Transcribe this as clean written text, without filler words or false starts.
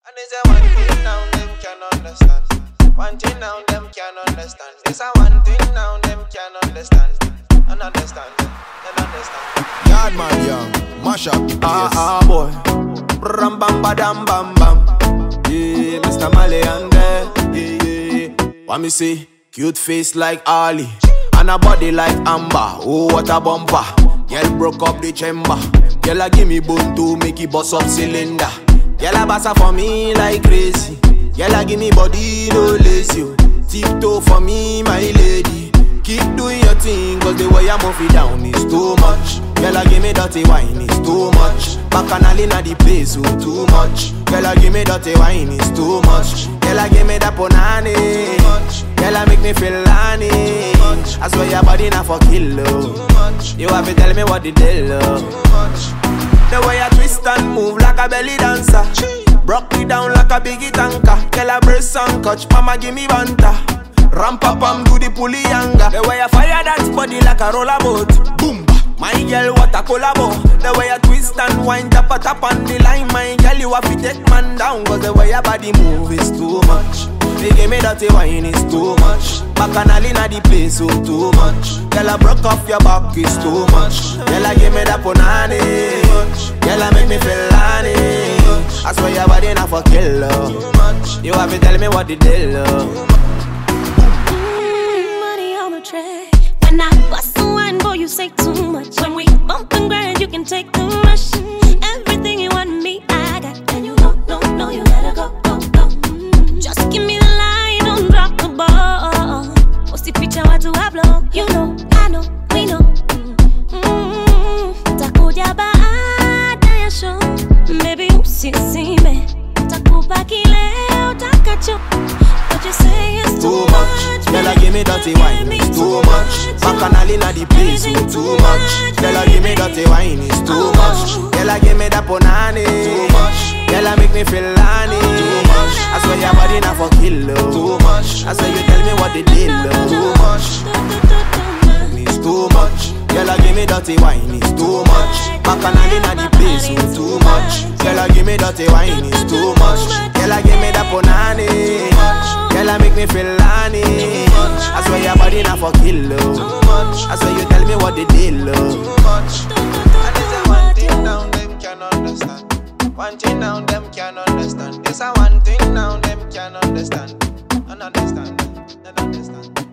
And it's a one thing now them can understand. One thing now them can understand. It's a one thing now them can understand. And understand, and understand. Yard man young, mash up the place. Boy. Ram bam badam bam bam. Yeah, Mr. Malay and there. Yeah. What me say? Cute face like Ali, and a body like Amber. Oh, what a bumper. Girl broke up the chamber. Girl a give me bone to make it bust up cylinder. Girl a bassa for me like crazy. Girl a give me body no lazy. Tiptoe for me my lady. Keep doing your thing, cause the way I move it down is too much. Girl a give me dirty wine, it's too much. Bacchanal inna the place, oh too much. Girl a give me dirty wine, it's too much. Girl a give me that punani. Girl a make me feel honey. I swear your body not for kilo. You have to tell me what the deal, the way I twist and move like a belly dancer. Broke me down like a biggie tanker. Girl a brace and catch, mama give me banta. Ramp up and do the pulley younger. The way I fire that body like a roller boat. Boom, my girl what a collabo. The way I twist and wind tap on the line. My girl you have to take man down. Cause the way your body move is too much. They give me dirty wine is too much. Bacchanal inna the place so too much. Girl I broke off your back is too much. Girl I give me that punani. Girl I make me feel honey. I swear your body not for killer. You have to tell me what the deal. Money on the track. When I bust a wine, boy, you say too much. When we bump and grind, you can take the rush. Everything you want me, I got. And you know, you gotta go. Just give me the line, don't drop the ball. Usifiche watu hablo. You know, I know, we know. Takuja baada ya show. Maybe usisime. Takupa kile utakacho. What you say is too much. Girl a give me dirty wine, it's too much. Bacchanal inna the place, it's too much. Girl a give me dirty wine, it's too much. Girl a give me that punani. Too much. Girl a make me feel honey. Too much. I swear your body not for kilo. Too much. I swear you tell me what the deal. Too much. It's too much. Girl a give me dirty wine, it's too much. Bacchanal inna the place, it's too much. Girl a give me dirty wine, it's too much. Girl a give me that punani. Girl a make me feel honey. I swear your body not for kilo. I swear you tell me what the deal. And it's a one thing now them can understand. One thing now them can understand. It's a one thing now them can understand. And understand.